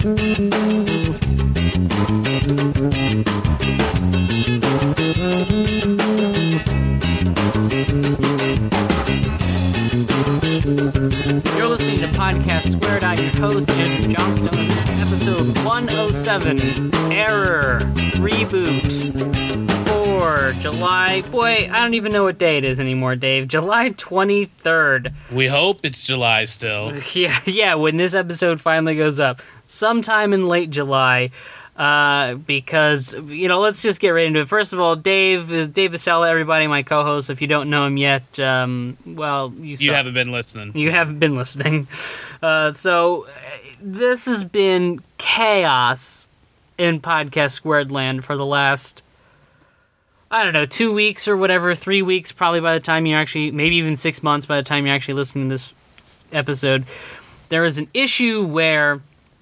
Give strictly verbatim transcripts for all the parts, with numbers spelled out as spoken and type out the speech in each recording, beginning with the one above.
You're listening to Podcast Squared. I'm your host, Andrew Johnstone, and this is episode one oh seven, Error, Reboot, for July, boy, I don't even know what day it is anymore, Dave, July twenty-third. We hope it's July still. Yeah, yeah, when this episode finally goes up, sometime in late July. Uh, because, you know, let's just get right into it. First of all, Dave, Dave Vasella, everybody, my co-host. If you don't know him yet, um, well, you You haven't been listening. You haven't been listening. Uh, so, this has been chaos in Podcast Squared land for the last, I don't know, two weeks or whatever, three weeks probably by the time you actually, maybe even six months by the time you're actually listening to this episode. There is an issue where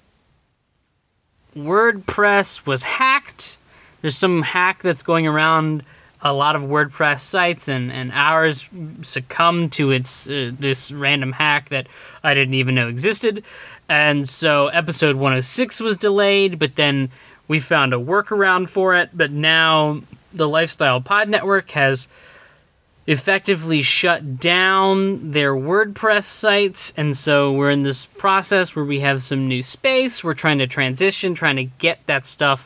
WordPress was hacked. There's some hack that's going around a lot of WordPress sites, and, and ours succumbed to its uh, this random hack that I didn't even know existed. And so episode one oh six was delayed, but then we found a workaround for it. But now the Lifestyle Pod Network has effectively shut down their WordPress sites, and so we're in this process where we have some new space. We're trying to transition, trying to get that stuff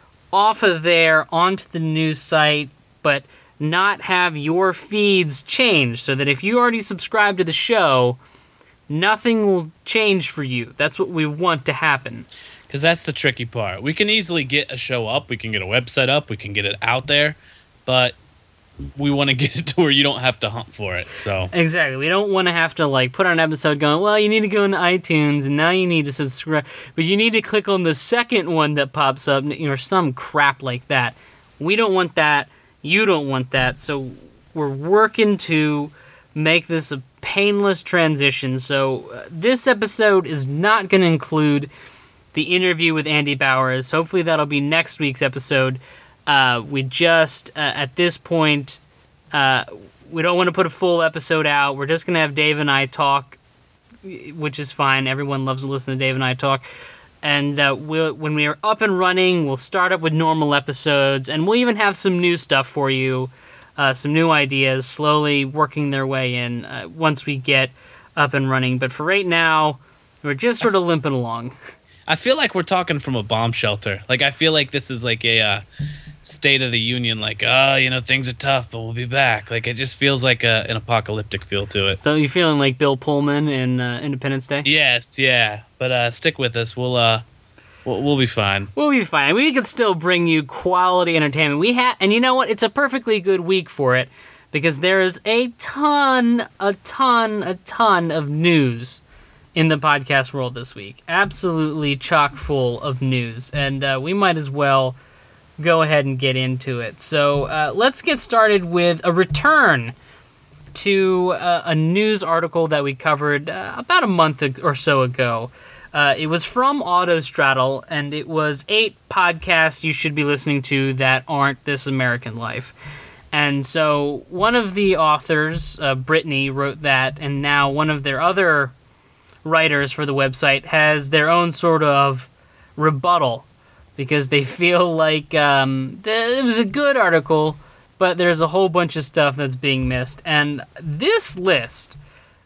off of there onto the new site, but not have your feeds change, so that if you already subscribe to the show, nothing will change for you. That's what we want to happen. Because that's the tricky part. We can easily get a show up, we can get a website up, we can get it out there, but we want to get it to where you don't have to hunt for it. So exactly, we don't want to have to like put on an episode going, well, you need to go into iTunes and now you need to subscribe, but you need to click on the second one that pops up or some crap like that. We don't want that. You don't want that. So we're working to make this a painless transition. So uh, this episode is not going to include the interview with Andy Bowers. Hopefully that'll be next week's episode. Uh, we just, uh, at this point, uh, we don't want to put a full episode out. We're just going to have Dave and I talk, which is fine. Everyone loves to listen to Dave and I talk. And uh, we'll, when we are up and running, we'll start up with normal episodes, and we'll even have some new stuff for you, uh, some new ideas, slowly working their way in uh, once we get up and running. But for right now, we're just sort of limping along. I feel like we're talking from a bomb shelter. Like, I feel like this is like a uh, State of the Union, like, oh, you know, things are tough, but we'll be back. Like, it just feels like a, an apocalyptic feel to it. So you're feeling like Bill Pullman in uh, Independence Day? Yes, yeah. But uh, stick with us. We'll uh, we'll, we'll be fine. We'll be fine. We can still bring you quality entertainment. We ha- And you know what? It's a perfectly good week for it, because there is a ton, a ton, a ton of news in the podcast world this week. Absolutely chock full of news. And uh, we might as well go ahead and get into it. So uh, let's get started with a return to uh, a news article that we covered uh, about a month or so ago. Uh, it was from Autostraddle, and it was eight podcasts you should be listening to that aren't This American Life. And so one of the authors, uh, Brittany, wrote that, and now one of their other writers for the website has their own sort of rebuttal, because they feel like um, th- it was a good article, but there's a whole bunch of stuff that's being missed. And this list,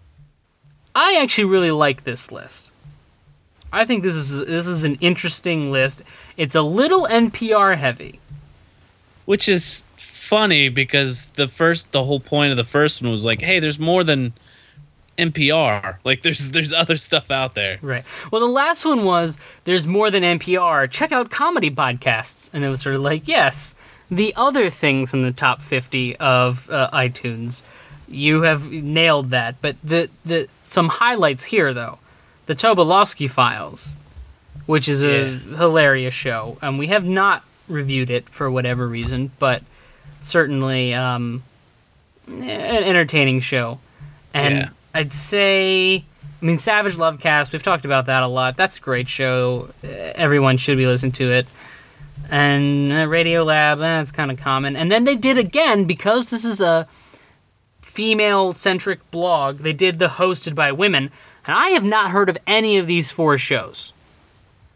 I actually really like this list. I think this is this is an interesting list. It's a little N P R heavy, which is funny because the first, the whole point of the first one was like, hey, there's more than N P R. Like, there's there's other stuff out there. Right. Well, the last one was, there's more than N P R. Check out comedy podcasts. And it was sort of like, yes, the other things in the top fifty of uh, iTunes. You have nailed that. But the the some highlights here, though. The Tobolowsky Files, which is a yeah. hilarious show. And we have not reviewed it for whatever reason, but certainly um, an entertaining show. And yeah. I'd say, I mean, Savage Lovecast, we've talked about that a lot. That's a great show. Everyone should be listening to it. And uh, Radio Lab, that's kind of common. And then they did again, because this is a female-centric blog, they did the Hosted by Women. And I have not heard of any of these four shows.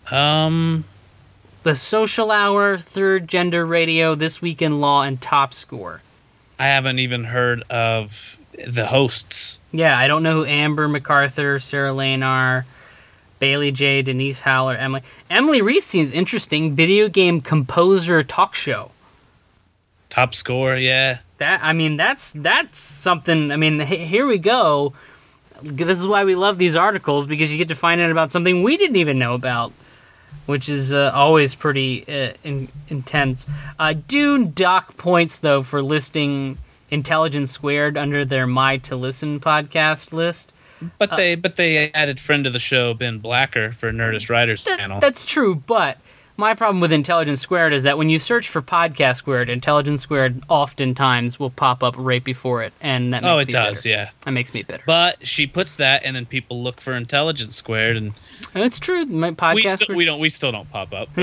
Um, The Social Hour, Third Gender Radio, This Week in Law, and Top Score. I haven't even heard of the hosts. Yeah, I don't know who Amber MacArthur, Sarah Lane are, Bailey J, Denise Howler, Emily. Emily Reese seems interesting. Video game composer talk show. Top Score, yeah. That I mean, that's that's something. I mean, h- here we go. This is why we love these articles, because you get to find out about something we didn't even know about, which is uh, always pretty uh, in- intense. I do dock points, though, for listing Intelligence Squared under their My to Listen podcast list. But they but they added friend of the show Ben Blacker for Nerdist Writers That- channel. That's true, but my problem with Intelligence Squared is that when you search for Podcast Squared, Intelligence Squared oftentimes will pop up right before it, and that makes oh, me it does, bitter. yeah. That makes me bitter. But she puts that, and then people look for Intelligence Squared, and And it's true. My podcast we still Squared- we don't we still don't pop up.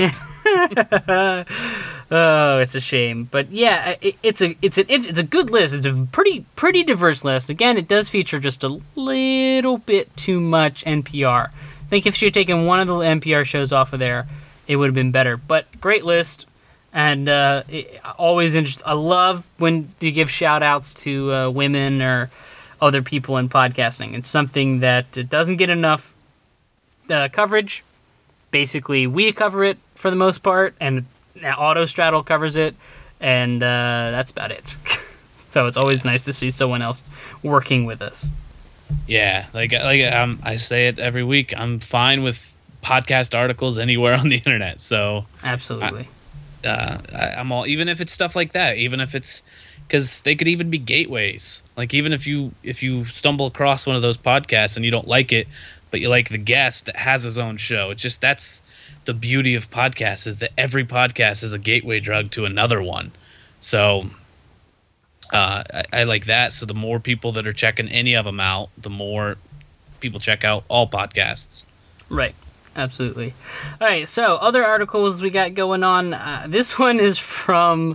Oh, it's a shame, but yeah, it, it's a it's a it's a good list. It's a pretty pretty diverse list. Again, it does feature just a little bit too much N P R. I think if she had taken one of the N P R shows off of there, it would have been better. But great list, and uh, it, always interesting. I love when you give shout outs to uh, women or other people in podcasting. It's something that it doesn't get enough uh, coverage. Basically, we cover it for the most part, and Autostraddle covers it, and uh, that's about it. So it's always nice to see someone else working with us. Yeah, like like um, I say it every week. I'm fine with podcast articles anywhere on the internet. So Absolutely. uh, I, I'm all, even if it's stuff like that, even if it's because they could even be gateways. Like even if you if you stumble across one of those podcasts and you don't like it, but you like the guest that has his own show. It's just that's the beauty of podcasts, is that every podcast is a gateway drug to another one. So uh, I, I like that. So the more people that are checking any of them out, the more people check out all podcasts. Right. Absolutely. All right. So other articles we got going on. Uh, this one is from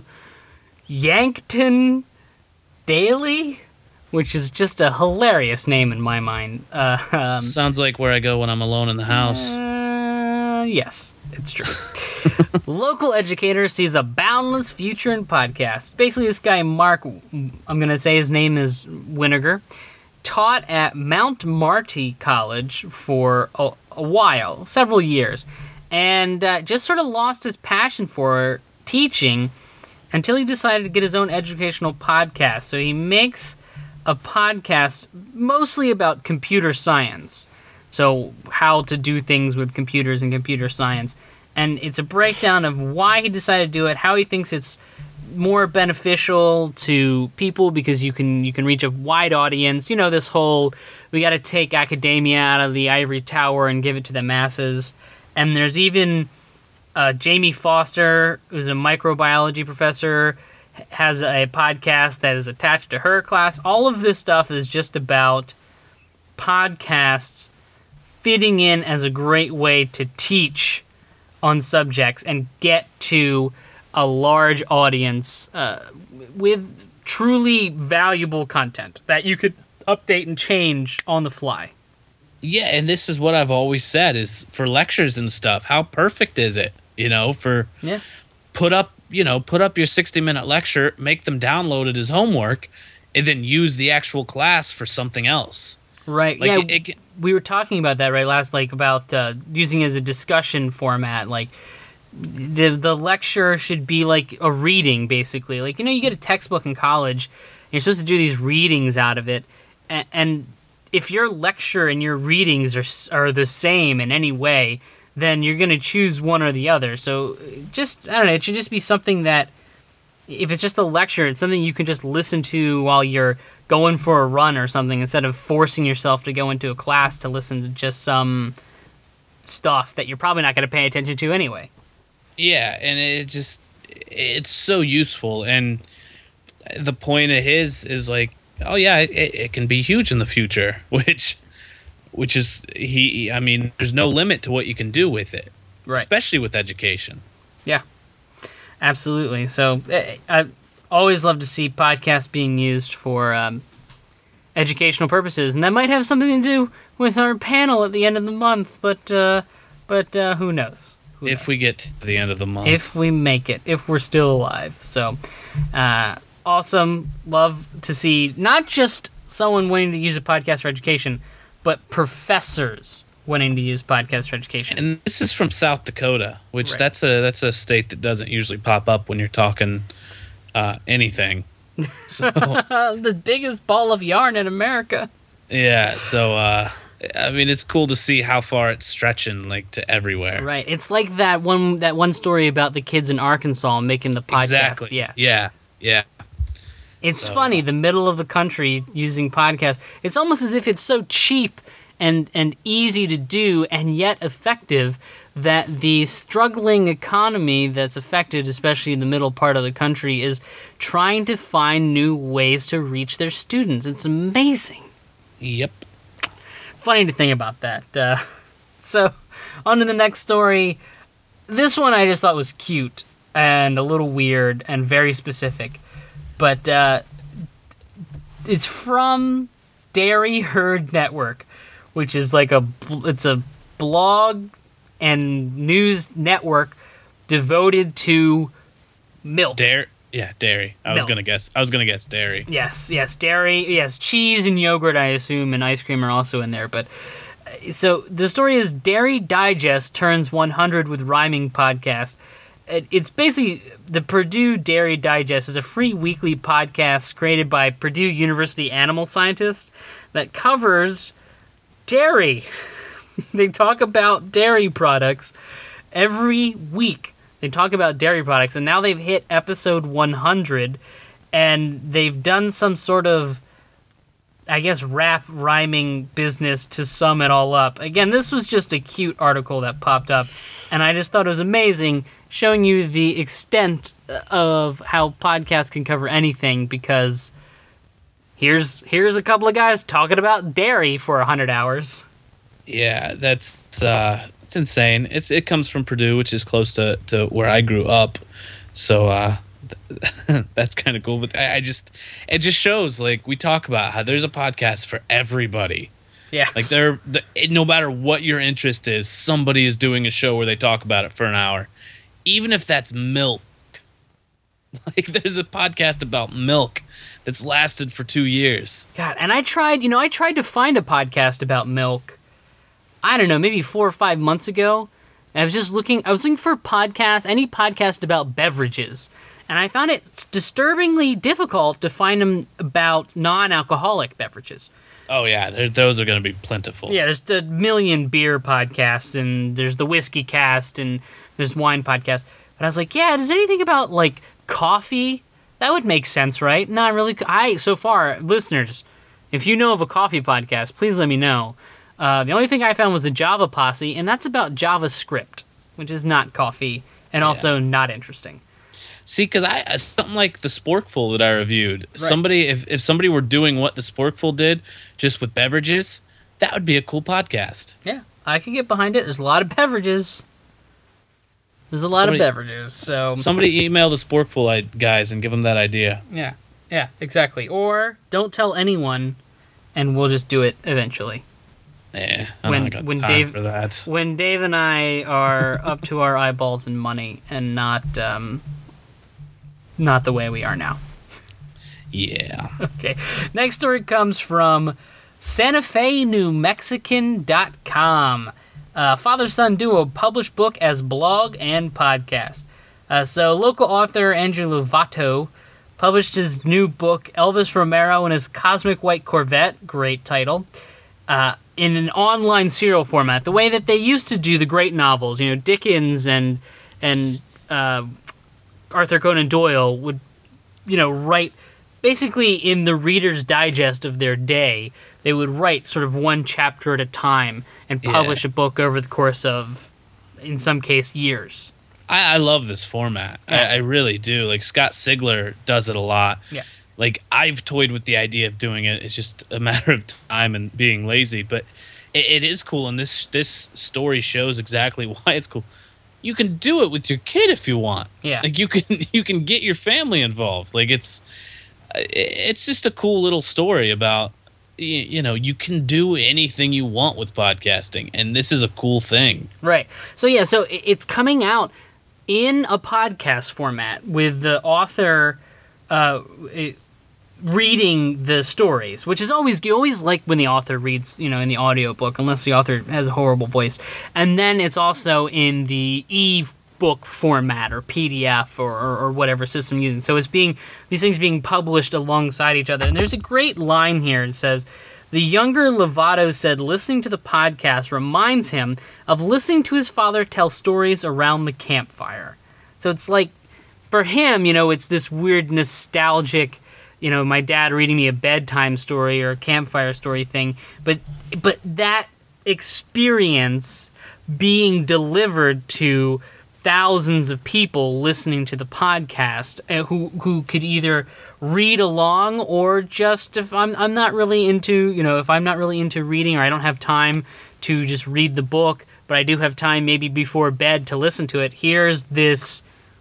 Yankton Daily, which is just a hilarious name in my mind. Uh, um, Sounds like where I go when I'm alone in the house. Uh, yes, it's true. Local educator sees a boundless future in podcasts. Basically, this guy, Mark, I'm going to say his name is Winiger, taught at Mount Marty College for a, a while, several years, and uh, just sort of lost his passion for teaching until he decided to get his own educational podcast. So he makes a podcast mostly about computer science. So how to do things with computers and computer science. And it's a breakdown of why he decided to do it, how he thinks it's more beneficial to people because you can you can reach a wide audience. You know, this whole, we got to take academia out of the ivory tower and give it to the masses. And there's even uh, Jamie Foster, who's a microbiology professor, has a podcast that is attached to her class. All of this stuff is just about podcasts fitting in as a great way to teach on subjects and get to a large audience uh, with truly valuable content that you could update and change on the fly. Yeah, and this is what I've always said, is for lectures and stuff, how perfect is it? You know, for Yeah. put up, you know, put up your sixty minute lecture, make them download it as homework, and then use the actual class for something else. Right. Like yeah. it, it, can- We were talking about that right last, like about uh, using it as a discussion format. Like the the lecture should be like a reading, basically. Like, you know, you get a textbook in college, and you're supposed to do these readings out of it, and, and if your lecture and your readings are s- are the same in any way, then you're going to choose one or the other. So just, I don't know, it should just be something that, if it's just a lecture, it's something you can just listen to while you're going for a run or something, instead of forcing yourself to go into a class to listen to just some stuff that you're probably not going to pay attention to anyway. yeah, and it just, it's so useful. And the point of his is like, oh yeah, it, it can be huge in the future, which, which is, he, I mean, there's no limit to what you can do with it, Right. especially with education. Yeah, absolutely. So eh, I always love to see podcasts being used for um, educational purposes, and that might have something to do with our panel at the end of the month. But uh, but uh, who knows? Who if knows? we get to the end of the month. If we make it, if we're still alive. So, uh, awesome. Love to see not just someone wanting to use a podcast for education, but professors wanting to use podcasts for education. And this is from South Dakota, which Right. that's a that's a state that doesn't usually pop up when you're talking uh, anything. So The biggest ball of yarn in America. yeah, so uh, I mean, it's cool to see how far it's stretching, like to everywhere. Right. It's like that one that one story about the kids in Arkansas making the podcast. Exactly. Yeah. Yeah. Yeah. It's So, funny, the middle of the country using podcasts. It's almost as if it's so cheap and and easy to do and yet effective that the struggling economy that's affected, especially in the middle part of the country, is trying to find new ways to reach their students. It's amazing. Yep. Funny to think about that. Uh, so, on to the next story. This one I just thought was cute and a little weird and very specific. But uh, it's from Dairy Herd Network, which is like a it's a blog and news network devoted to milk. Dairy. Yeah, dairy. I was Milk. gonna guess. I was gonna guess dairy. Yes, yes, dairy, yes, cheese and yogurt, I assume, and ice cream are also in there. But uh, so the story is Dairy Digest turns one hundred with rhyming podcast. It- It's basically the Purdue Dairy Digest is a free weekly podcast created by Purdue University animal scientists that covers dairy. They talk about dairy products every week. They talk about dairy products, and now they've hit episode one hundred, and they've done some sort of, I guess, rap rhyming business to sum it all up. Again, this was just a cute article that popped up, and I just thought it was amazing, showing you the extent of how podcasts can cover anything, because here's here's a couple of guys talking about dairy for one hundred hours. Yeah, that's uh, it's insane. It's it comes from Purdue, which is close to, to where I grew up, so uh, that's kind of cool. But I, I just it just shows, like, we talk about how there's a podcast for everybody. Yeah, Like they're the, it- no matter what your interest is, somebody is doing a show where they talk about it for an hour, even if that's milk. Like there's a podcast about milk that's lasted for two years. God, and I tried, you know, I tried to find a podcast about milk. I don't know, maybe four or five months ago. And I was just looking, I was looking for podcasts, any podcast about beverages. And I found it disturbingly difficult to find them about non-alcoholic beverages. Oh yeah, there- those are going to be plentiful. Yeah, there's the million beer podcasts, and there's the whiskey cast, and there's wine podcast. But I was like, yeah, does anything about, like, coffee? That would make sense, right? Not really. I, so far, listeners, if you know of a coffee podcast, please let me know. Uh, the only thing I found was the Java Posse, and that's about JavaScript, which is not coffee, and also not interesting. See, because I uh, something like the Sporkful that I reviewed. Somebody, if if somebody were doing what the Sporkful did, just with beverages, that would be a cool podcast. Yeah, I could get behind it. There's a lot of beverages. There's a lot Somebody- of beverages, so... Somebody email the Sporkful I- guys and give them that idea. Yeah, yeah, exactly. Or don't tell anyone, and we'll just do it eventually. Yeah, I When- don't got when time Dave- for that. When Dave and I are up to our eyeballs in money and not um, not the way we are now. Yeah. Okay. Next story comes from Santa Fe New Mexican dot com. Uh, Father-son duo publish book as blog and podcast. Uh, so local author Andrew Lovato published his new book, Elvis Romero and His Cosmic White Corvette, great title, uh, in an online serial format, the way that they used to do the great novels. You know, Dickens and and uh, Arthur Conan Doyle would, you know, write basically in the Reader's Digest of their day. They would write sort of one chapter at a time and publish Yeah. a book over the course of, in some case, years. I, I love this format. Yeah. I, I really do. Like, Scott Sigler does it a lot. Yeah. Like, I've toyed with the idea of doing it. It's just a matter of time and being lazy. But it, it is cool, and this this story shows exactly why it's cool. You can do it with your kid if you want. Yeah. Like, you can you can get your family involved. Like, it's it's just a cool little story about you, you know, you can do anything you want with podcasting, and this is a cool thing. Right. So yeah, so it's coming out in a podcast format with the author uh, reading the stories, which is always, you always like when the author reads, you know, in the audiobook, unless the author has a horrible voice. And then it's also in the e-book format or P D F or, or, or whatever system you're using. So it's being, these things being published alongside each other. And there's a great line here. It says, the younger Lovato said listening to the podcast reminds him of listening to his father tell stories around the campfire. So it's like, for him, you know, it's this weird nostalgic, you know, my dad reading me a bedtime story or a campfire story thing. But but that experience being delivered to thousands of people listening to the podcast uh, who who could either read along or just, if I'm I'm not really into, you know, if I'm not really into reading or I don't have time to just read the book, but I do have time maybe before bed to listen to it, here's this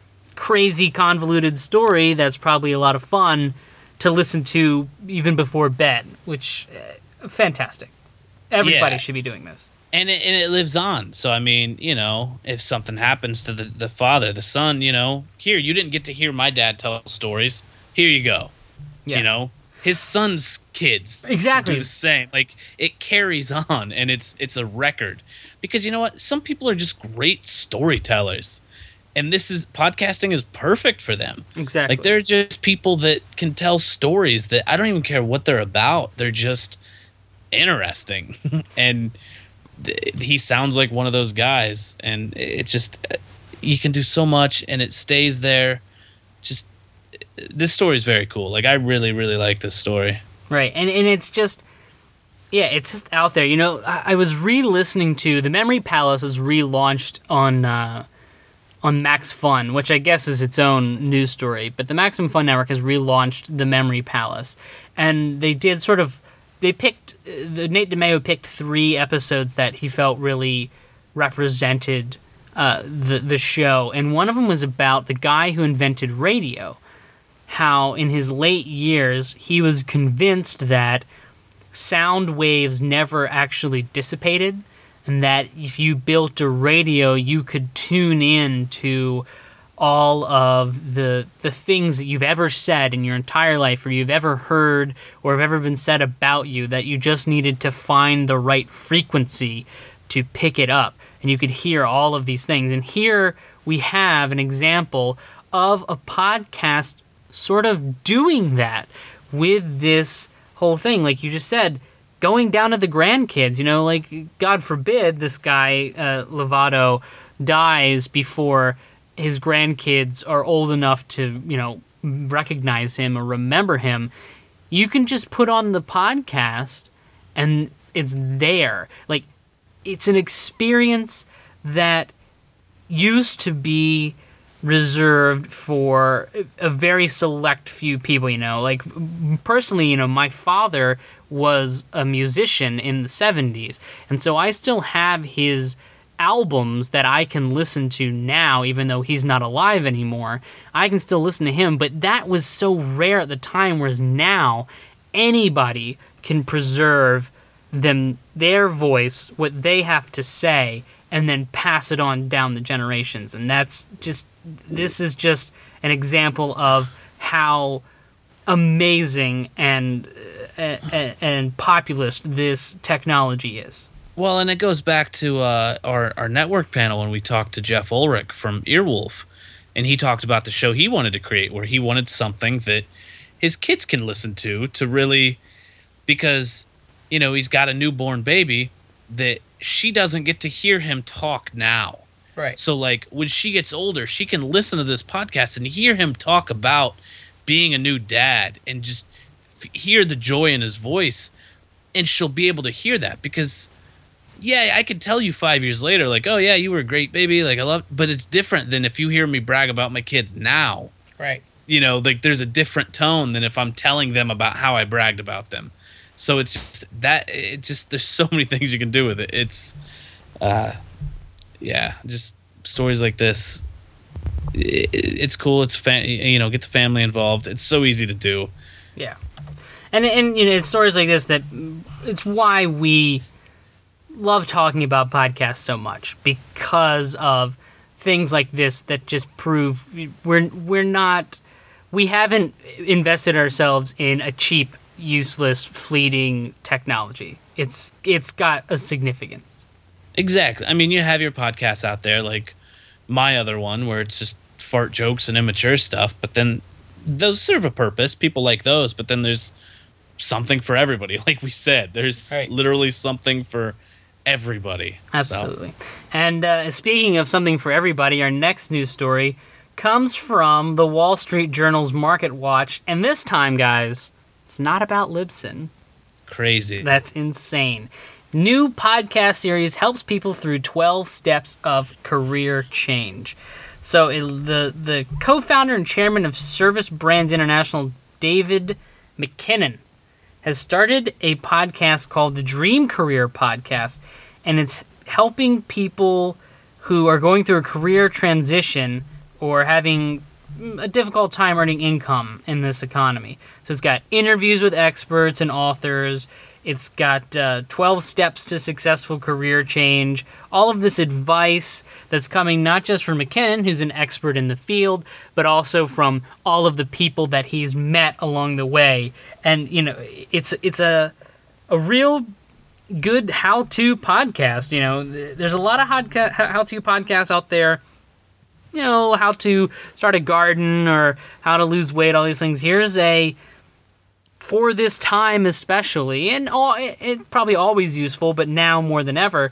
crazy convoluted story that's probably a lot of fun to listen to even before bed, which uh, fantastic. Everybody Yeah. should be doing this. And it, and it lives on. So, I mean, you know, if something happens to the, the father, the son, you know, here, you didn't get to hear my dad tell stories. Here you go. Yeah. You know, his son's kids Exactly. do the same. Like, it carries on, and it's it's a record. Because you know what? Some people are just great storytellers. And this is, podcasting is perfect for them. Exactly. Like, they're just people that can tell stories that I don't even care what they're about. They're just interesting. And th- he sounds like one of those guys. And it's just, you can do so much, and it stays there. Just, this story is very cool. Like, I really, really like this story. Right, and and it's just, yeah, it's just out there. You know, I, I was re-listening to, the Memory Palace is relaunched on uh, on Max Fun, which I guess is its own news story, but the Maximum Fun Network has relaunched the Memory Palace, and they did sort of, they picked, uh, Nate DeMeo picked three episodes that he felt really represented uh, the, the show, and one of them was about the guy who invented radio. How in his late years he was convinced that sound waves never actually dissipated, and that if you built a radio you could tune in to all of the the things that you've ever said in your entire life, or you've ever heard or have ever been said about you, that you just needed to find the right frequency to pick it up, and you could hear all of these things. And here we have an example of a podcast sort of doing that with this whole thing. Like you just said, going down to the grandkids, you know, like, God forbid this guy, uh, Lovato, dies before his grandkids are old enough to, you know, recognize him or remember him. You can just put on the podcast and it's there. Like, it's an experience that used to be reserved for a very select few people, you know. Like, personally, you know, my father was a musician in the seventies, and so I still have his albums that I can listen to now, even though he's not alive anymore. I can still listen to him, but that was so rare at the time, whereas now anybody can preserve them, their voice, what they have to say, and then pass it on down the generations. And that's just, this is just an example of how amazing and uh, and populist this technology is. Well, and it goes back to uh, our, our network panel when we talked to Jeff Ulrich from Earwolf, and he talked about the show he wanted to create, where he wanted something that his kids can listen to, to really, because, you know, he's got a newborn baby that she doesn't get to hear him talk now. Right. So, like, when she gets older, she can listen to this podcast and hear him talk about being a new dad and just f- hear the joy in his voice, and she'll be able to hear that because, yeah, I could tell you five years later, like, oh, yeah, you were a great baby, like, I love, but it's different than if you hear me brag about my kids now. Right. You know, like, there's a different tone than if I'm telling them about how I bragged about them. So it's just that, it just, there's so many things you can do with it. It's, uh, yeah, just stories like this. It, it's cool. It's, fa- you know, get the family involved. It's so easy to do. Yeah. And and you know, it's stories like this that it's why we love talking about podcasts so much, because of things like this that just prove we're we're not we haven't invested ourselves in a cheap, useless, fleeting technology. It's it's got a significance. Exactly. I mean, you have your podcasts out there, like my other one, where it's just fart jokes and immature stuff, but then those serve a purpose. People like those, but then there's something for everybody. Like we said, there's right. literally something for everybody. Absolutely. So. And uh, speaking of something for everybody, our next news story comes from the Wall Street Journal's Market Watch, and this time, guys, it's not about Libsyn. Crazy. That's insane. New podcast series helps people through twelve steps of career change. So it, the the co-founder and chairman of Service Brands International, David McKinnon, has started a podcast called the Dream Career Podcast, and it's helping people who are going through a career transition or having a difficult time earning income in this economy. So it's got interviews with experts and authors. It's got uh, twelve steps to successful career change. All of this advice that's coming not just from McKinnon, who's an expert in the field, but also from all of the people that he's met along the way. And, you know, it's it's a a real good how-to podcast. You know, there's a lot of how-to podcasts out there. You know, how to start a garden or how to lose weight, all these things. Here's a... for this time especially, and all, it, it probably always useful, but now more than ever,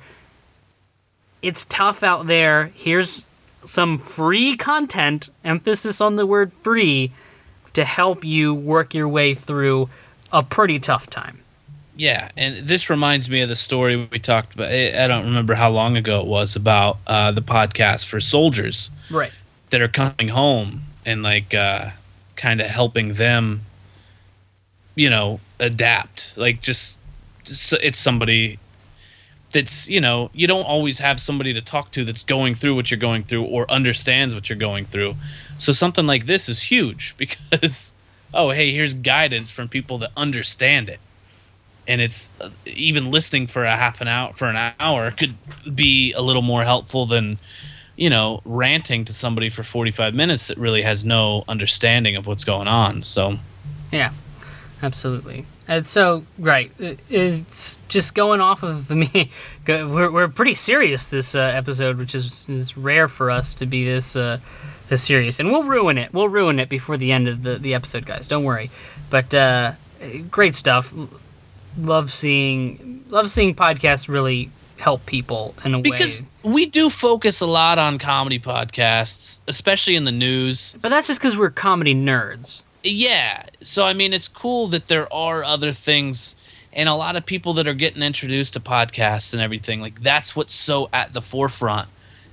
it's tough out there. Here's some free content, emphasis on the word free, to help you work your way through a pretty tough time. Yeah, and this reminds me of the story we talked about. I don't remember how long ago it was, about uh, the podcast for soldiers, right, that are coming home and like uh, kind of helping them, you know, adapt. Like just, just it's somebody that's, you know, you don't always have somebody to talk to that's going through what you're going through or understands what you're going through. So something like this is huge because, oh, hey, here's guidance from people that understand it. And it's uh, even listening for a half an hour, for an hour could be a little more helpful than, you know, ranting to somebody for forty-five minutes that really has no understanding of what's going on. So, yeah. Absolutely. And so, right, it's just going off of me. We're we're pretty serious this uh, episode, which is, is rare for us to be this uh, this serious. And we'll ruin it. We'll ruin it before the end of the, the episode, guys. Don't worry. But uh, great stuff. Love seeing love seeing podcasts really help people in a because way. Because we do focus a lot on comedy podcasts, especially in the news. But that's just because we're comedy nerds. Yeah, so I mean, it's cool that there are other things, and a lot of people that are getting introduced to podcasts and everything. Like that's what's so at the forefront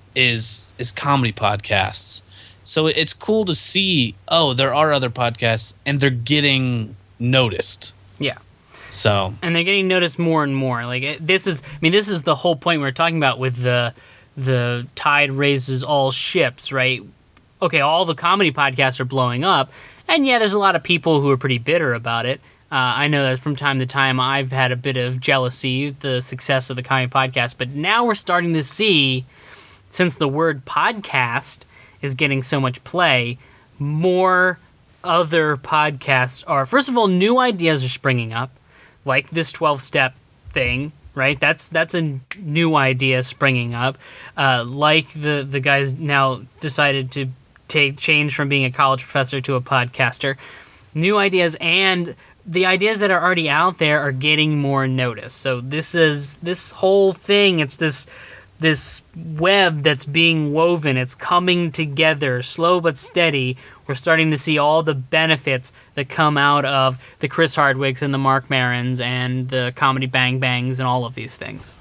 is is comedy podcasts. So it's cool to see. Oh, there are other podcasts, and they're getting noticed. Yeah. So and they're getting noticed more and more. Like it, this is, I mean, this is the whole point we're talking about with the the tide raises all ships, right? Okay, all the comedy podcasts are blowing up. And yeah, there's a lot of people who are pretty bitter about it. Uh, I know that from time to time I've had a bit of jealousy, the success of the comedy podcast. But now we're starting to see, since the word podcast is getting so much play, more other podcasts are, first of all, new ideas are springing up, like this twelve-step thing, right? That's that's a new idea springing up. Uh, like the, the guys now decided to take change from being a college professor to a podcaster. New ideas, and the ideas that are already out there are getting more notice. So this is this whole thing, it's this this web that's being woven. It's coming together, slow but steady. We're starting to see all the benefits that come out of the Chris Hardwicks and the Mark Marons and the Comedy Bang Bangs and all of these things.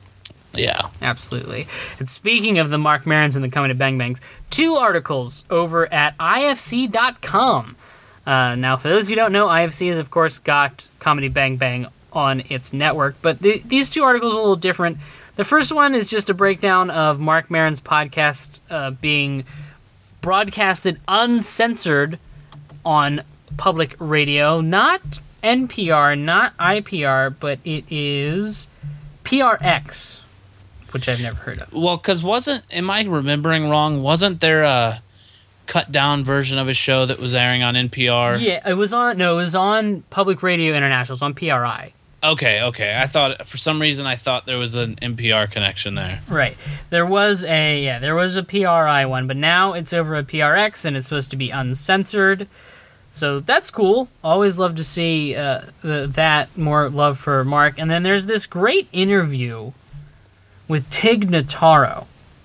Yeah. Absolutely. And speaking of the Mark Marons and the Comedy Bang Bangs, two articles over at I F C dot com. Uh, now, for those who don't know, I F C has, of course, got Comedy Bang Bang on its network, but the, these two articles are a little different. The first one is just a breakdown of Mark Maron's podcast uh, being broadcasted uncensored on public radio, not N P R, not I P R, but it is P R X, which I've never heard of. Well, because wasn't, am I remembering wrong? Wasn't there a cut down version of a show that was airing on N P R? Yeah, it was on, no, it was on Public Radio International. It was on P R I. Okay, okay. I thought, for some reason, I thought there was an N P R connection there. Right. There was a, yeah, there was a P R I one, but now it's over at P R X and it's supposed to be uncensored. So that's cool. Always love to see uh, that, more love for Mark. And then there's this great interview with Tig Notaro.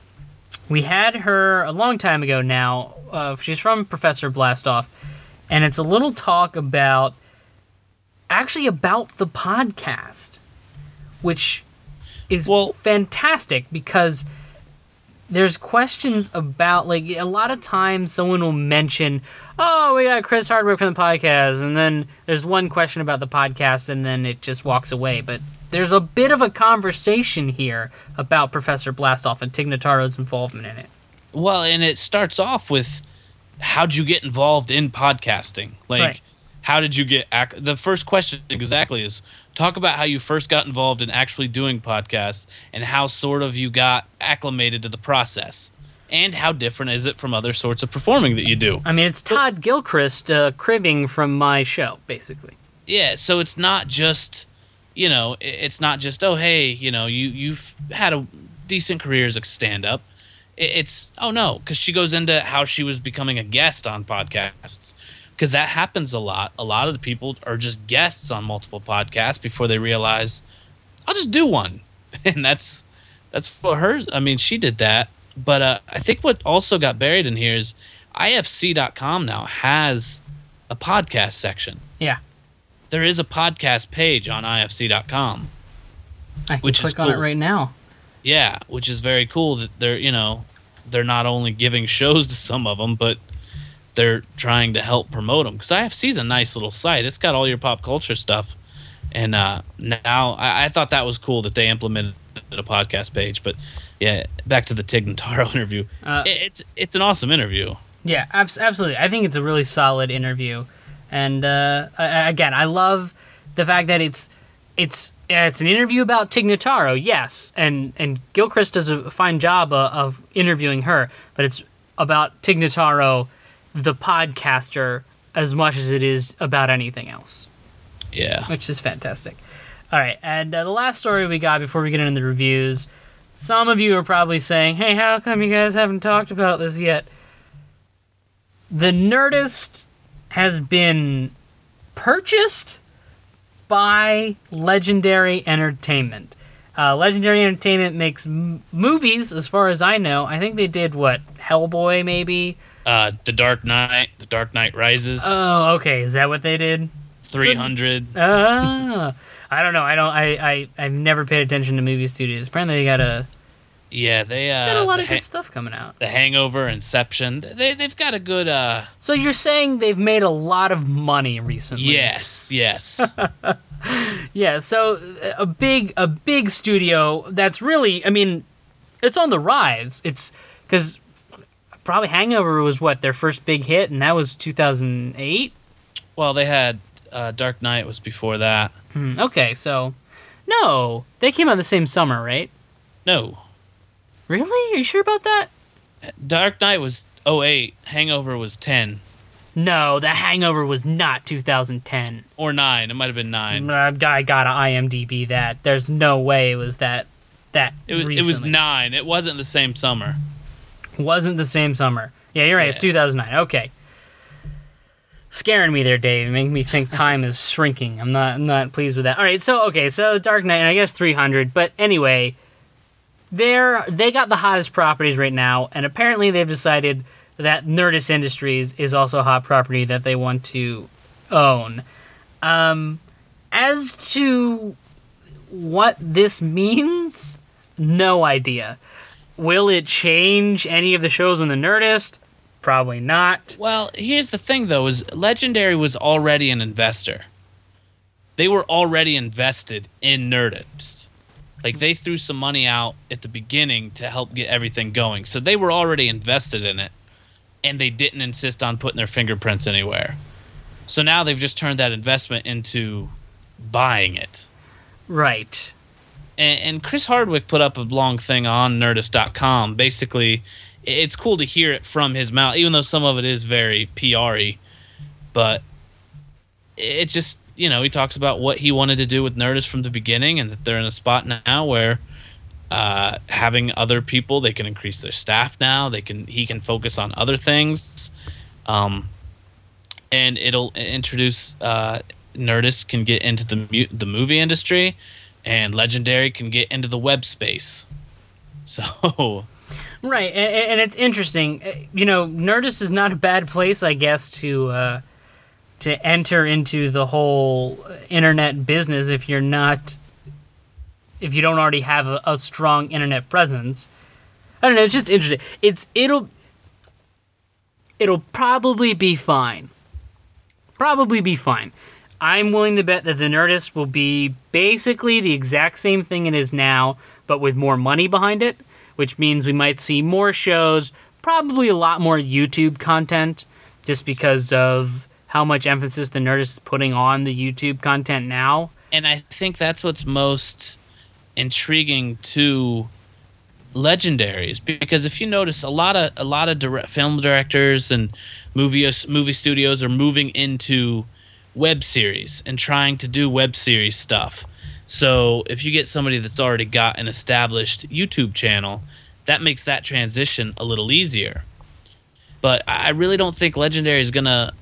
We had her a long time ago now. Uh, she's from Professor Blastoff. And it's a little talk about, actually about the podcast, which is Well- fantastic because there's questions about, like, a lot of times someone will mention, oh, we got Chris Hardwick from the podcast, and then there's one question about the podcast, and then it just walks away. But there's a bit of a conversation here about Professor Blastoff and Tig Notaro's involvement in it. Well, and it starts off with, how'd you get involved in podcasting? Like, Right. how did you get... Ac- the first question exactly is, talk about how you first got involved in actually doing podcasts and how sort of you got acclimated to the process. And how different is it from other sorts of performing that you do? I mean, it's Todd Gilchrist uh, cribbing from my show, basically. Yeah, so it's not just, you know, i- it's not just, oh, hey, you know, you, you've had a decent career as a stand-up. I- It's, oh, no, because she goes into how she was becoming a guest on podcasts. Because that happens a lot. A lot of the people are just guests on multiple podcasts before they realize, I'll just do one. And that's that's what her, I mean, she did that. But uh, I think what also got buried in here is I F C dot com now has a podcast section. Yeah. There is a podcast page on I F C dot com. I can Which is click on it cool. right now. Yeah, which is very cool that they're, you know, they're not only giving shows to some of them, but they're trying to help promote them. Because I F C is a nice little site. It's got all your pop culture stuff. And uh, now I, I thought that was cool that they implemented a podcast page. But yeah, back to the Tig Notaro interview. Uh, It- it's it's an awesome interview. Yeah, abs- absolutely. I think it's a really solid interview, and uh, I- again, I love the fact that it's it's it's an interview about Tig Notaro, yes, and and Gilchrist does a fine job uh, of interviewing her, but it's about Tig Notaro, the podcaster, as much as it is about anything else, Yeah. which is fantastic. All right, and uh, the last story we got before we get into the reviews. Some of you are probably saying, "Hey, how come you guys haven't talked about this yet?" The Nerdist has been purchased by Legendary Entertainment. Uh, Legendary Entertainment makes m- movies, as far as I know. I think they did, what, Hellboy, maybe? Uh, The Dark Knight, The Dark Knight Rises, Oh, okay. Is that what they did? three hundred. Ah, I don't know. I don't. I, I I've never paid attention to movie studios. Apparently, they got a Yeah, they uh, got a lot the of good Ha- stuff coming out. The Hangover, Inception. They they've got a good uh. So you're saying they've made a lot of money recently? Yes, yes. Yeah. So a big a big studio that's really. I mean, it's on the rise. It's because probably Hangover was what their first big hit, and that was two thousand eight. Well, they had uh, Dark Knight was before that. Hmm, okay, so no, they came out the same summer, right? No, Really? Are you sure about that? Dark Knight was oh eight. Hangover was ten No, The Hangover was not two thousand ten. or nine. It might have been nine. I gotta IMDb that. There's no way it was that. That It was it recently. was nine. It wasn't the same summer. Wasn't the same summer. Yeah, you're right. It's Yeah. two thousand nine. Okay. Scaring me there, Dave. Making me think time is shrinking. I'm not. I'm not pleased with that. All right. So okay. So Dark Knight, and I guess three hundred. But anyway, they're they got the hottest properties right now, and apparently they've decided that Nerdist Industries is also a hot property that they want to own. Um, as to what this means, no idea. Will it change any of the shows on the Nerdist? Probably not. Well, here's the thing though: is Legendary was already an investor. They were already invested in Nerdist. Like they threw some money out at the beginning to help get everything going, so they were already invested in it, and they didn't insist on putting their fingerprints anywhere. So now they've just turned that investment into buying it. Right. And, and Chris Hardwick put up a long thing on Nerdist dot com. Basically, it's cool to hear it from his mouth, even though some of it is very P R-y. But it just, you know, he talks about what he wanted to do with Nerdist from the beginning, and that they're in a spot now where uh, having other people, they can increase their staff now. They can he can focus on other things, um, and it'll introduce uh, Nerdist can get into the mu- the movie industry, and Legendary can get into the web space. So. Right, and, and it's interesting. You know, Nerdist is not a bad place, I guess, to uh, to enter into the whole internet business if you're not, if you don't already have a, a strong internet presence. I don't know. It's just interesting. It's it'll it'll probably be fine. Probably be fine. I'm willing to bet that the Nerdist will be basically the exact same thing it is now, but with more money behind it. Which means we might see more shows, probably a lot more YouTube content, just because of how much emphasis the Nerdist is putting on the YouTube content now. And I think that's what's most intriguing to Legendaries, because if you notice, a lot of a lot of direct, film directors and movie movie studios are moving into web series and trying to do web series stuff. So if you get somebody that's already got an established YouTube channel, that makes that transition a little easier. But I really don't think Legendary is going to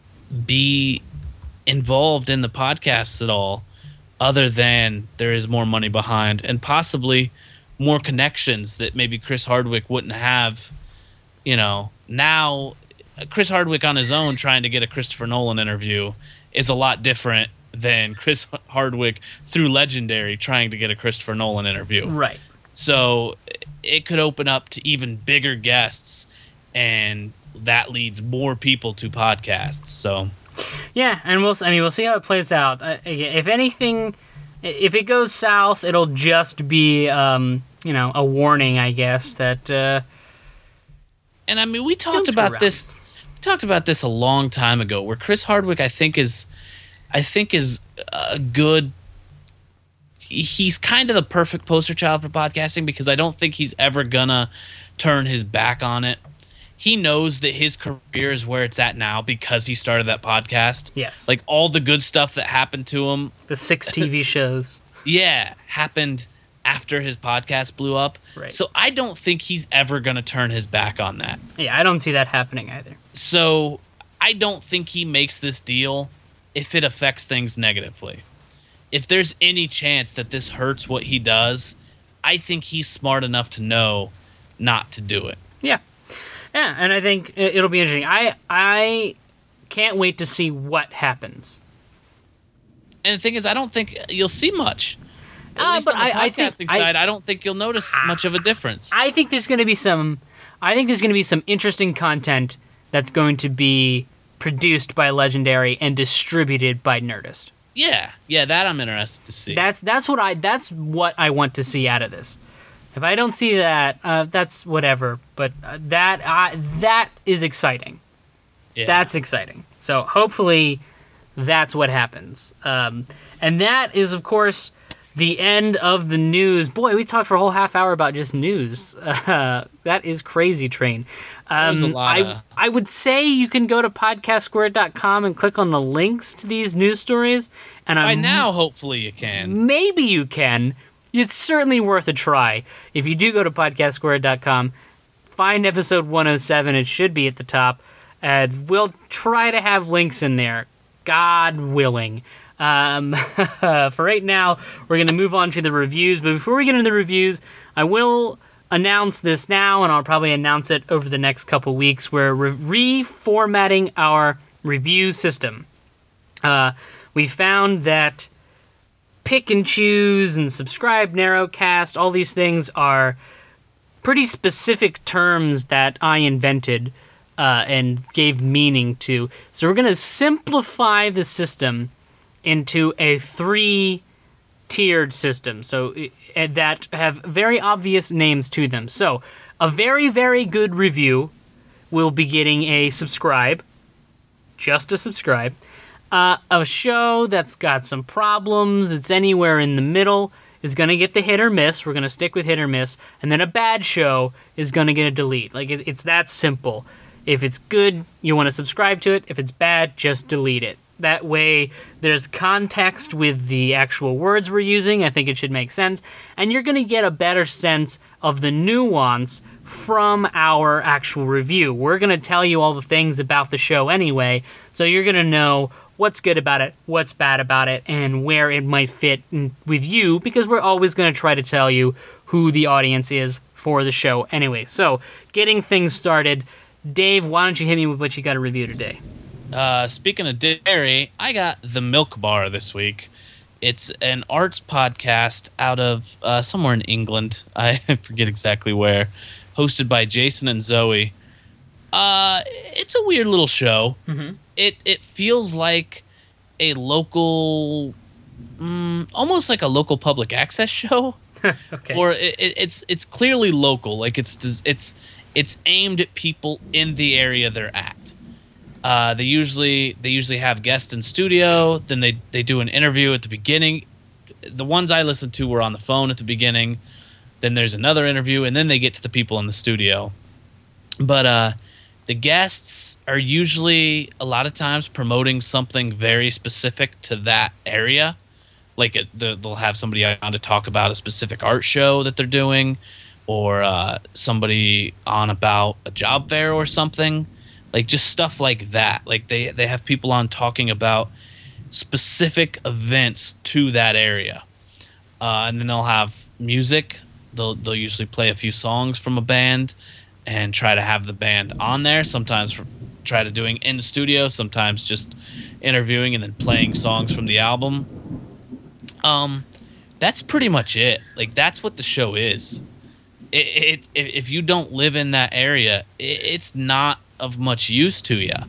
be involved in the podcasts at all, other than there is more money behind and possibly more connections that maybe Chris Hardwick wouldn't have. You know, now Chris Hardwick on his own trying to get a Christopher Nolan interview is a lot different than Chris Hardwick through Legendary trying to get a Christopher Nolan interview. Right. So it could open up to even bigger guests, and that leads more people to podcasts. So yeah, and we'll I mean we'll see how it plays out. Uh, if anything, if it goes south, it'll just be um, you know, a warning, I guess, that uh, and I mean we talked about this we talked about this a long time ago, where Chris Hardwick I think is I think is a good. He's kind of the perfect poster child for podcasting, because I don't think he's ever gonna turn his back on it. He knows that his career is where it's at now because he started that podcast. Yes. Like all the good stuff that happened to him. The six T V shows. Yeah, happened after his podcast blew up. Right. So I don't think he's ever gonna turn his back on that. Yeah, I don't see that happening either. So I don't think he makes this deal if it affects things negatively. If there's any chance that this hurts what he does, I think he's smart enough to know not to do it. Yeah. Yeah, and I think it'll be interesting. I I can't wait to see what happens. And the thing is, I don't think you'll see much. At Uh, least but on the I- I podcasting think- I- side, I, don't think you'll notice much of a difference. I think there's going to be some I think there's going to be some interesting content that's going to be produced by Legendary and distributed by Nerdist. Yeah, yeah, that I'm interested to see. That's that's what I that's what I want to see out of this. If I don't see that, uh, that's whatever. But uh, that uh, that is exciting. Yeah. That's exciting. So hopefully, that's what happens. Um, and that is, of course, the end of the news. Boy, we talked for a whole half hour about just news. Uh, that is crazy, Train. Um, was a lot I, of- I would say you can go to podcast square dot com and click on the links to these news stories. And By I'm, now, hopefully you can. maybe you can. It's certainly worth a try. If you do go to podcast square dot com, find episode one oh seven. It should be at the top. And we'll try to have links in there, God willing. Um, for right now, we're going to move on to the reviews. But before we get into the reviews, I will announce this now, and I'll probably announce it over the next couple weeks. We're re- reformatting our review system. Uh, we found that pick and choose and subscribe, narrowcast, all these things are pretty specific terms that I invented uh, and gave meaning to. So we're going to simplify the system into a three-tiered system, so uh, that have very obvious names to them. So a very, very good review will be getting a subscribe. just to subscribe. Uh, a show that's got some problems, it's anywhere in the middle, is going to get the hit or miss. We're going to stick with hit or miss. And then a bad show is going to get a delete. Like, it, it's that simple. If it's good, you want to subscribe to it. If it's bad, just delete it. That way, there's context with the actual words we're using. I think it should make sense. And you're going to get a better sense of the nuance from our actual review. We're going to tell you all the things about the show anyway, so you're going to know what's good about it, what's bad about it, and where it might fit in with you, because we're always going to try to tell you who the audience is for the show anyway. So, getting things started, Dave, why don't you hit me with what you got to review today? Uh, speaking of dairy, I got The Milk Bar this week. It's an arts podcast out of uh, somewhere in England. I forget exactly where. Hosted by Jason and Zoe. Uh, it's a weird little show. Mm-hmm. It it feels like a local, mm, almost like a local public access show. Okay. Or it, it, it's it's clearly local. Like it's it's it's aimed at people in the area they're at. Uh, they usually they usually have guests in studio. Then they they do an interview at the beginning. The ones I listened to were on the phone at the beginning. Then there's another interview, and then they get to the people in the studio. But uh, the guests are usually, a lot of times, promoting something very specific to that area. Like it, they'll have somebody on to talk about a specific art show that they're doing, or uh, somebody on about a job fair or something. Like just stuff like that. Like they, they have people on talking about specific events to that area. Uh, and then they'll have music. They'll they'll usually play a few songs from a band and try to have the band on there. Sometimes for, try to doing in studio. Sometimes just interviewing and then playing songs from the album. Um, that's pretty much it. Like that's what the show is. It, it if you don't live in that area, it, it's not of much use to you.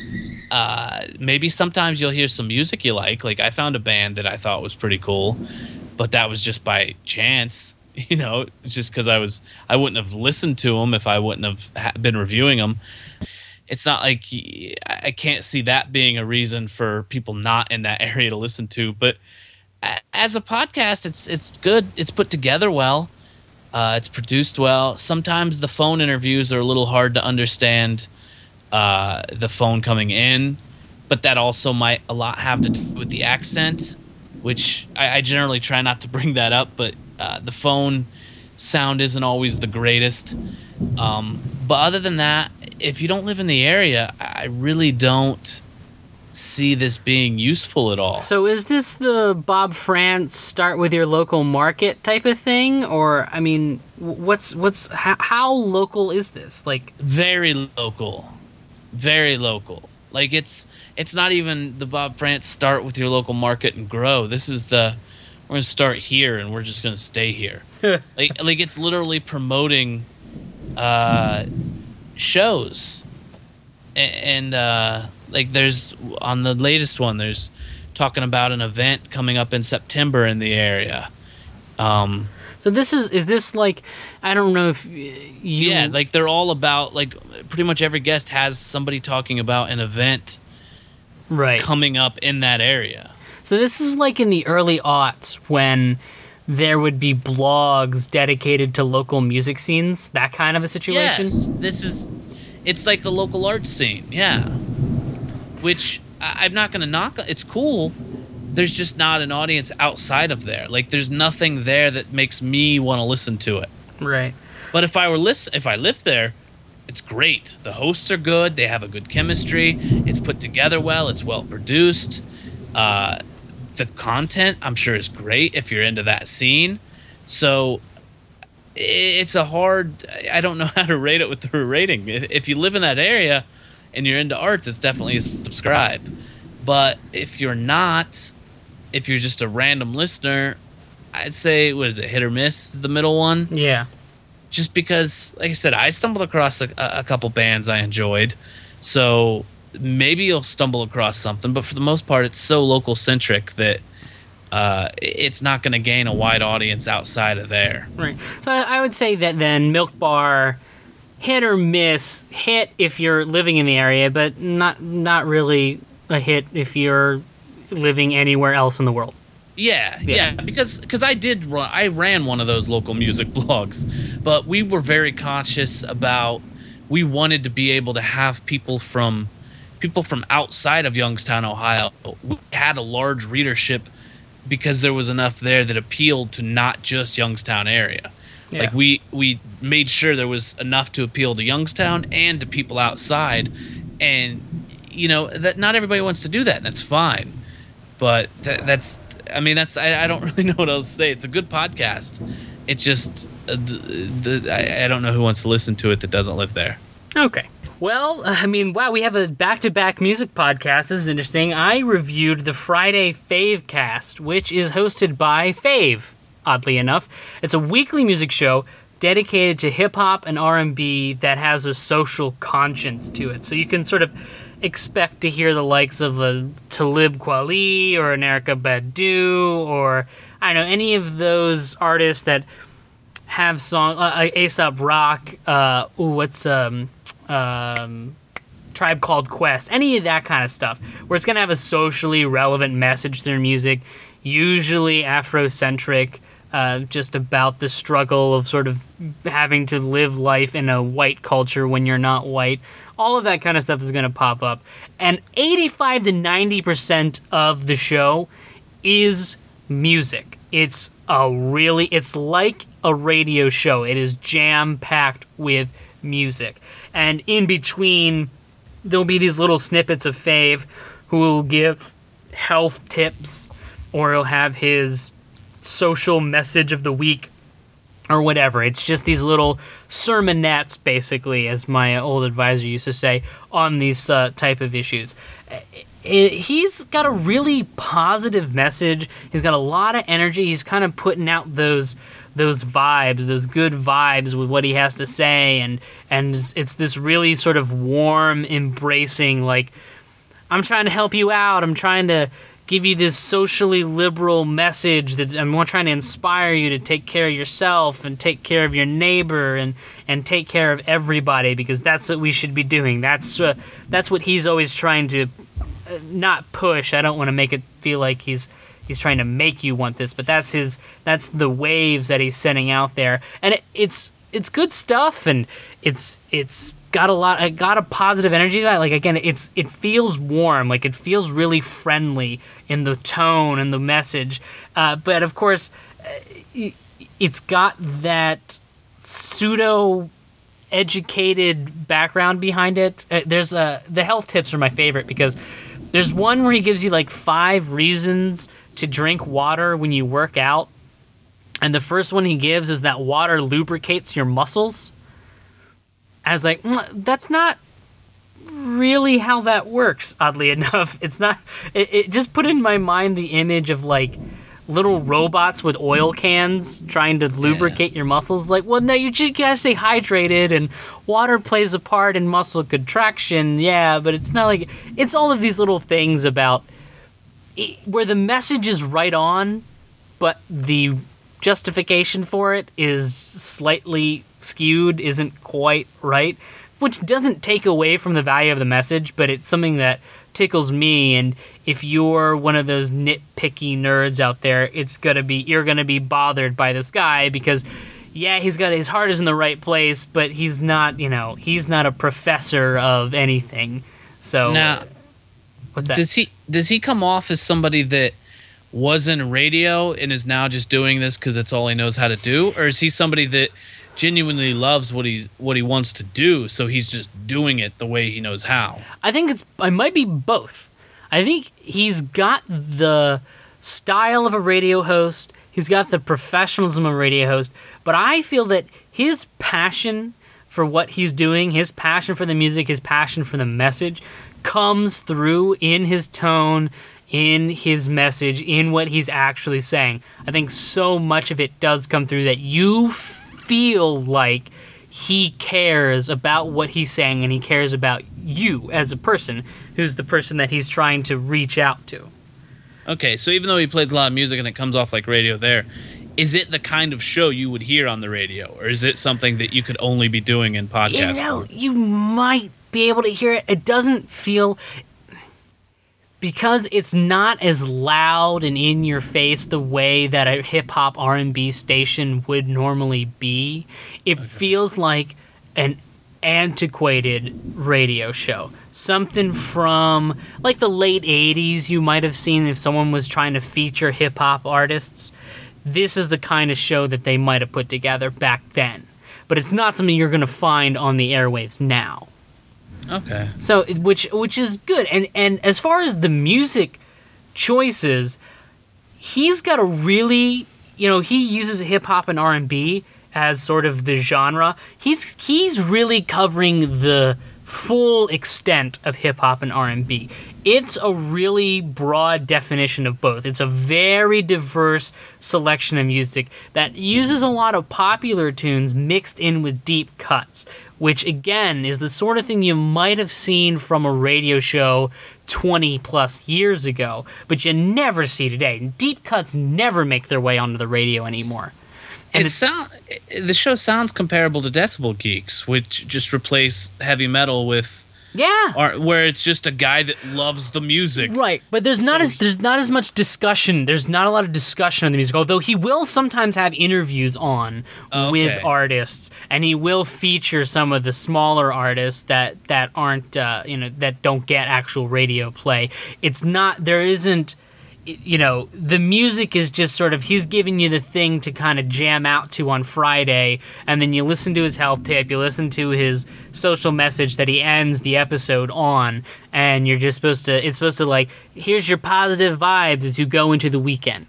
Uh, maybe sometimes you'll hear some music you like. Like I found a band that I thought was pretty cool, but that was just by chance. You know, it's just because I was I wouldn't have listened to them if I wouldn't have ha- been reviewing them. It's not like I can't see that being a reason for people not in that area to listen to. But as a podcast, it's it's good. It's put together well. Uh, it's produced well. Sometimes the phone interviews are a little hard to understand. Uh, the phone coming in, but that also might a lot have to do with the accent, which I, I generally try not to bring that up. But uh, the phone sound isn't always the greatest. Um, but other than that, if you don't live in the area, I really don't see this being useful at all. So is this the Bob France start with your local market type of thing? Or, I mean, what's, what's, how, how local is this? Like, very local, very local. Like it's, it's not even the Bob France start with your local market and grow. This is the, we're going to start here and we're just going to stay here. like, like it's literally promoting, uh, shows and, and uh, like there's on the latest one, there's talking about an event coming up in September in the area. Um, so this is, is this like, I don't know if you... Yeah, like they're all about, like pretty much every guest has somebody talking about an event right. coming up in that area. So this is like in the early aughts when there would be blogs dedicated to local music scenes, that kind of a situation? Yes, this is, it's like the local art scene, yeah. Which I, I'm not going to knock, it's cool. There's just not an audience outside of there. Like there's nothing there that makes me want to listen to it. Right. But if I were listen, if I lived there, it's great. The hosts are good. They have a good chemistry. It's put together well. It's well produced. Uh, the content, I'm sure, is great if you're into that scene. So it's a hard. I don't know how to rate it with the rating. If you live in that area and you're into arts, it's definitely a subscribe. But if you're not, if you're just a random listener, I'd say, what is it, hit or miss is the middle one? Yeah. Just because, like I said, I stumbled across a, a couple bands I enjoyed. So maybe you'll stumble across something. But for the most part, it's so local-centric that uh, it's not going to gain a wide audience outside of there. Right. So I would say that then Milk Bar hit or miss. Hit if you're living in the area, but not not really a hit if you're living anywhere else in the world. Yeah, yeah, yeah, because because I did run, I ran one of those local music blogs, but we were very conscious about, we wanted to be able to have people from people from outside of Youngstown, Ohio. We had a large readership because there was enough there that appealed to not just Youngstown area. Yeah. Like we we made sure there was enough to appeal to Youngstown and to people outside, and you know that not everybody wants to do that, and that's fine. But th- that's I mean, that's I, I don't really know what else to say. It's a good podcast. It's just uh, the, the I, I don't know who wants to listen to it that doesn't live there. Okay. Well, I mean, wow, we have a back-to-back music podcast. This is interesting. I reviewed the Friday Favecast, which is hosted by Fave, oddly enough. It's a weekly music show dedicated to hip-hop and R and B that has a social conscience to it. So you can sort of expect to hear the likes of a Talib Kweli or an Erykah Badu or, I don't know, any of those artists that have song, uh, A$AP Rock, uh, ooh, what's, um, um, Tribe Called Quest, any of that kind of stuff, where it's going to have a socially relevant message to their music, usually Afrocentric, uh, just about the struggle of sort of having to live life in a white culture when you're not white. All of that kind of stuff is going to pop up. And eighty-five to ninety percent of the show is music. It's a really, it's like a radio show. It is jam-packed with music. And in between, there'll be these little snippets of Fave who will give health tips, or he'll have his social message of the week, or whatever. It's just these little sermonettes, basically, as my old advisor used to say, on these uh, type of issues. He's got a really positive message. He's got a lot of energy. He's kind of putting out those those vibes, those good vibes with what he has to say, and and it's this really sort of warm, embracing, like, I'm trying to help you out. I'm trying to give you this socially liberal message that I'm trying to inspire you to take care of yourself and take care of your neighbor and, and take care of everybody, because that's what we should be doing. That's uh, that's what he's always trying to uh, not push. I don't want to make it feel like he's he's trying to make you want this, but that's his that's the waves that he's sending out there, and it, it's it's good stuff, and it's it's. got a lot, it got a positive energy to that. Like, again, it's it feels warm, like it feels really friendly in the tone and the message. Uh, but of course, it's got that pseudo educated background behind it. Uh, there's a the health tips are my favorite, because there's one where he gives you like five reasons to drink water when you work out, and the first one he gives is that water lubricates your muscles. I was like, mm, that's not really how that works, oddly enough. It's not, it, it just put in my mind the image of, like, little robots with oil cans trying to lubricate yeah. your muscles. Like, well, no, you just gotta stay hydrated, and water plays a part in muscle contraction, yeah, but it's not like, it's all of these little things about, it, where the message is right on, but the justification for it is slightly skewed, isn't quite right, which doesn't take away from the value of the message, but it's something that tickles me. And if you're one of those nitpicky nerds out there, it's gonna be you're gonna be bothered by this guy, because yeah, he's got his heart is in the right place, but he's not, you know, he's not a professor of anything. So now, what's that? Does he does he come off as somebody that was in radio and is now just doing this because it's all he knows how to do, or is he somebody that genuinely loves what he's what he wants to do, so he's just doing it the way he knows how? I think it's I might be both. I think he's got the style of a radio host, he's got the professionalism of a radio host, but I feel that his passion for what he's doing, his passion for the music, his passion for the message comes through in his tone, in his message, in what he's actually saying. I think so much of it does come through that you feel like he cares about what he's saying, and he cares about you as a person, who's the person that he's trying to reach out to. Okay, so even though he plays a lot of music and it comes off like radio there, is it the kind of show you would hear on the radio, or is it something that you could only be doing in podcast You know, form? you might be able to hear it. It doesn't feel... Because it's not as loud and in your face the way that a hip-hop R and B station would normally be, it okay. feels like an antiquated radio show. Something from, like, the late eighties you might have seen if someone was trying to feature hip-hop artists. This is the kind of show that they might have put together back then. But it's not something you're going to find on the airwaves now. Okay. So, which which is good. And, and as far as the music choices, he's got a really, you know, he uses hip-hop and R and B as sort of the genre. He's he's really covering the full extent of hip-hop and R and B. It's a really broad definition of both. It's a very diverse selection of music that uses a lot of popular tunes mixed in with deep cuts, which, again, is the sort of thing you might have seen from a radio show twenty plus years ago, but you never see today. Deep cuts never make their way onto the radio anymore. And it sound, the show sounds comparable to Decibel Geeks, which just replace heavy metal with... Yeah, or, where it's just a guy that loves the music, right? But there's not so as there's not as much discussion. There's not a lot of discussion on the music, although he will sometimes have interviews on okay. with artists, and he will feature some of the smaller artists that that aren't uh, you know that don't get actual radio play. It's not there isn't. You know, the music is just sort of, he's giving you the thing to kind of jam out to on Friday, and then you listen to his health tip, you listen to his social message that he ends the episode on, and you're just supposed to, it's supposed to like, here's your positive vibes as you go into the weekend.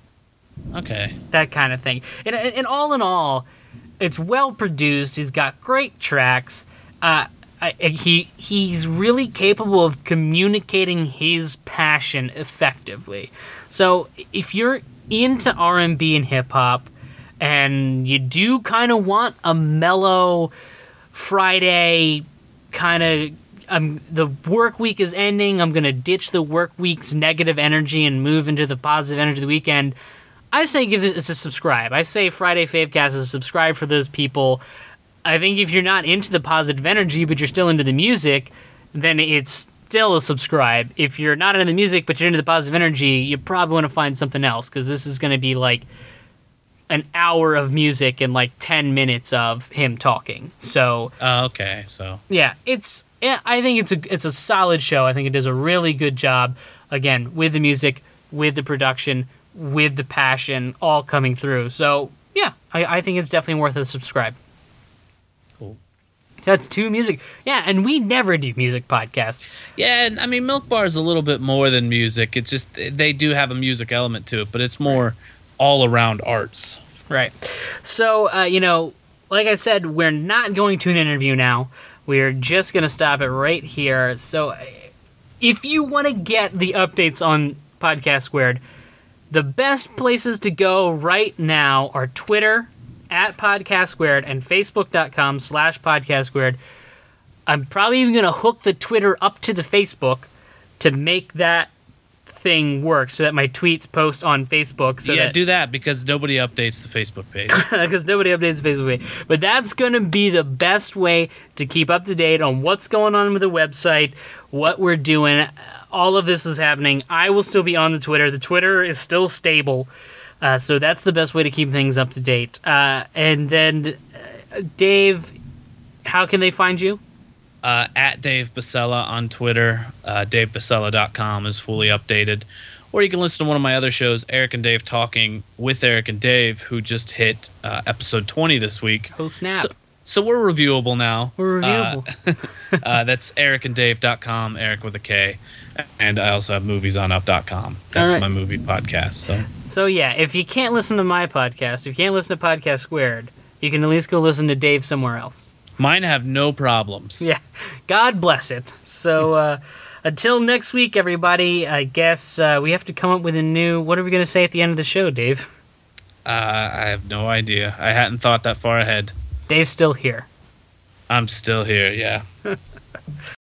Okay. That kind of thing. And, and all in all, it's well produced, he's got great tracks, uh, I, he he's really capable of communicating his passion effectively. So if you're into R and B and hip hop, and you do kind of want a mellow Friday kind of, um, the work week is ending, I'm gonna ditch the work week's negative energy and move into the positive energy of the weekend, I say give this a subscribe. I say Friday Favecast is a subscribe for those people. I think if you're not into the positive energy, but you're still into the music, then it's still a subscribe. If you're not into the music, but you're into the positive energy, you probably want to find something else, because this is going to be like an hour of music and like ten minutes of him talking. So, uh, okay, so yeah, it's. Yeah, I think it's a it's a solid show. I think it does a really good job. Again, with the music, with the production, with the passion, all coming through. So, yeah, I, I think it's definitely worth a subscribe. Cool. That's two music. Yeah, and we never do music podcasts. Yeah, I mean, Milk Bar is a little bit more than music. It's just, they do have a music element to it, but it's more all-around arts. Right. So, uh, you know, like I said, we're not going to an interview now. We're just going to stop it right here. So, if you want to get the updates on Podcast Squared, the best places to go right now are Twitter, at Podcast Squared, and Facebook.com slash Podcast Squared. I'm probably even going to hook the Twitter up to the Facebook to make that thing work so that my tweets post on Facebook. So yeah, that, do that, because nobody updates the Facebook page. Because nobody updates the Facebook page. But that's going to be the best way to keep up to date on what's going on with the website, what we're doing. All of this is happening. I will still be on the Twitter. The Twitter is still stable. Uh, so that's the best way to keep things up to date. Uh, and then, uh, Dave, how can they find you? Uh, at Dave Basella on Twitter. Uh, Dave Basella dot com is fully updated. Or you can listen to one of my other shows, Eric and Dave Talking with Eric and Dave, who just hit uh, episode twenty this week. Oh, snap. So, so we're reviewable now. We're reviewable. Uh, uh, that's Eric and Dave dot com, Eric with a K. And I also have movies on up dot com. That's right. My movie podcast. So. so, yeah, if you can't listen to my podcast, if you can't listen to Podcast Squared, you can at least go listen to Dave somewhere else. Mine have no problems. Yeah. God bless it. So, uh, until next week, everybody, I guess uh, we have to come up with a new... What are we going to say at the end of the show, Dave? Uh, I have no idea. I hadn't thought that far ahead. Dave's still here. I'm still here, yeah.